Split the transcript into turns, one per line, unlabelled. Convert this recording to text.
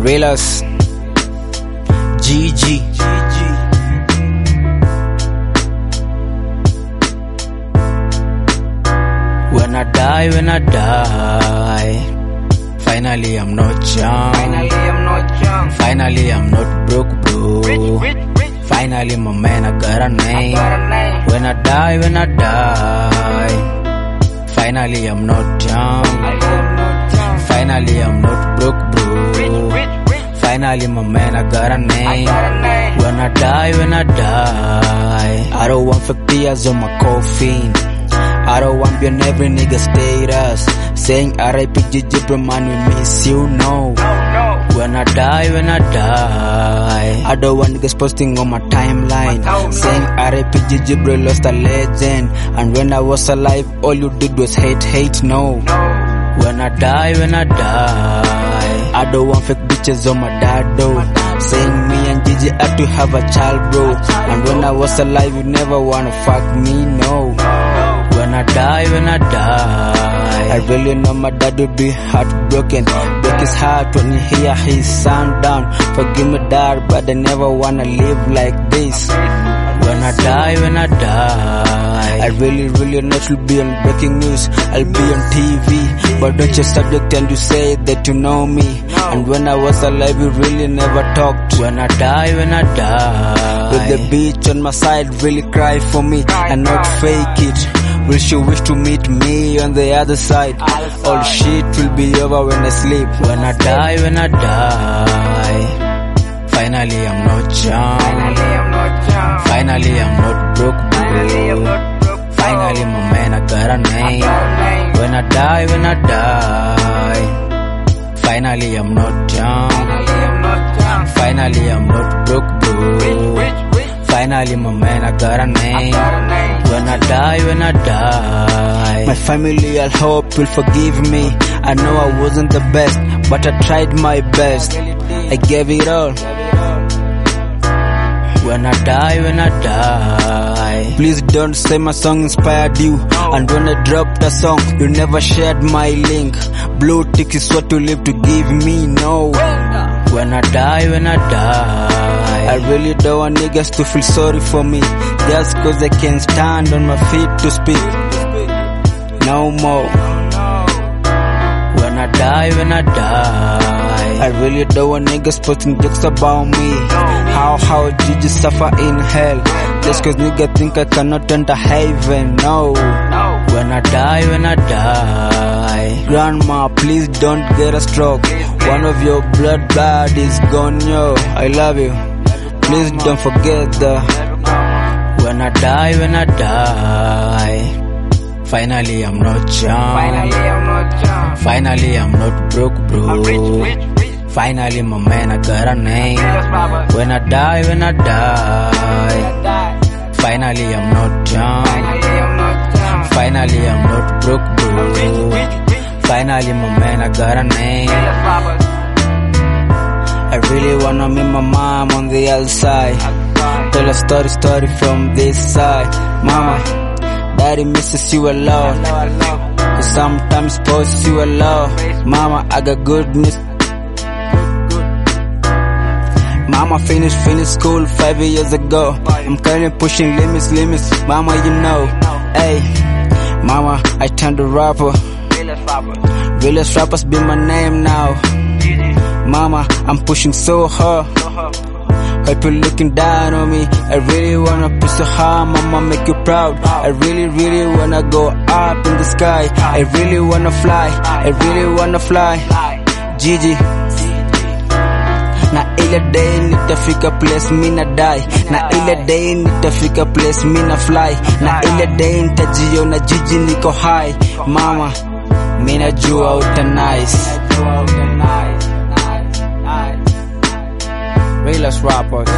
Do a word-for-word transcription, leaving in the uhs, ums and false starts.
Realers, G G. When I die, when I die, finally I'm not young.
Finally I'm not young.
Finally I'm not broke, bro.
Rich, rich, rich.
Finally my man, I got a name.
I got a name.
When I die, when I die, finally I'm not young.
I am not young.
Finally I'm not broke, bro.
Rich, rich, rich.
Finally my man, I got a
I
name.
got a name.
When I die, when I die, I don't want fake tears on my coffin. I don't want be on every nigga status saying R I P G G bro, man, we miss you, no.
No, no.
When I die, when I die, I don't want niggas posting on my timeline
No, no.
saying R I P G G bro, lost a legend. And when I was alive, all you did was hate, hate, no.
No.
When I die, when I die, I don't want fake bitches on my dad though saying me and Gigi had to have a child, bro. And when I was alive, you never wanna fuck me, no. When I die, when I die, I really know my dad would be heartbroken. Break his heart when he hear his son down. Forgive me, dad, but I never wanna live like this. When I die, when I die, I really, really not will be on breaking news. I'll be on T V, but don't you subject and you say that you know me. And when I was alive, you really never talked. When I die, when I die, with the bitch on my side, really cry for me and not fake it. Will she wish to meet me on the other side? All shit will be over when I sleep. When I die, when I die, finally I'm not young.
Finally I'm not young.
Finally I'm not broke,
Finally I'm
bro.
not broke.
Finally my man, I got a name.
got a name.
When I die, when I die, finally I'm not young.
Finally I'm not young.
Finally I'm not broke, bro.
Rich, rich, rich.
Finally my man, I got a name.
Got a name.
When I die, when I die, my family, I hope will forgive me. I know I wasn't the best, but I tried my best. I gave it all. When I die, when I die, please don't say my song inspired you. And when I dropped the song, you never shared my link. Blue tick is what you live to give me, no. When I die, when I die, I really don't want niggas to feel sorry for me, just cause I can't stand on my feet to speak. No more. When I die, when I die, I really don't want niggas posting jokes about me. How, how did you suffer in hell? Just cause nigga think I cannot enter heaven, no. When I die, when I die, grandma, please don't get a stroke. One of your blood blood is gone, yo. I love you. Please don't forget that. When I die, when I die, finally I'm not young.
Finally I'm not young.
Finally I'm not broke, bro.
I'm rich, rich, rich.
Finally my man, I got a name.
Yes, Baba.
When I die, when I die,
Die.
finally I'm not young.
Finally I'm not young.
Finally I'm not broke,
I'm
bro.
rich, rich, rich.
Finally my man, I got a name.
Yes, Baba.
I really wanna meet my mom on the other side. Tell a story, story from this side. Mama, daddy misses you a lot. Cause sometimes posts you a lot. Mama, I got good news. Mama finished, finished school five years ago. I'm currently pushing limits, limits. Mama, you know. Hey, mama, I turned a rapper. Realest rappers be my name now. Mama, I'm pushing so hard. Hope you're looking down on me. I really wanna push so hard, mama, make you proud. I really, really wanna go up in the sky. I really wanna fly. I really wanna fly. Gigi. Na ile day nitafika place mina die. Na ile day nitafika place mina fly. Na ile day nitajiona Gigi niko high. Mama, mina jua uta nice. Realest rappers.